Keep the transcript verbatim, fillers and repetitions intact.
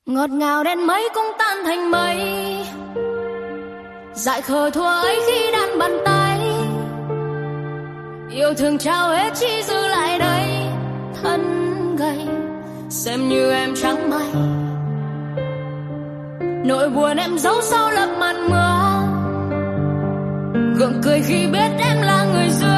Ngọt ngào đến mấy cũng tan thành mây, dại khờ thua ấy khi đan bàn tay. Yêu thương trao hết chỉ giữ lại đây thân gầy, xem như em trắng may. Nỗi buồn em giấu sau lớp màn mưa, gượng cười khi biết em là người dưng.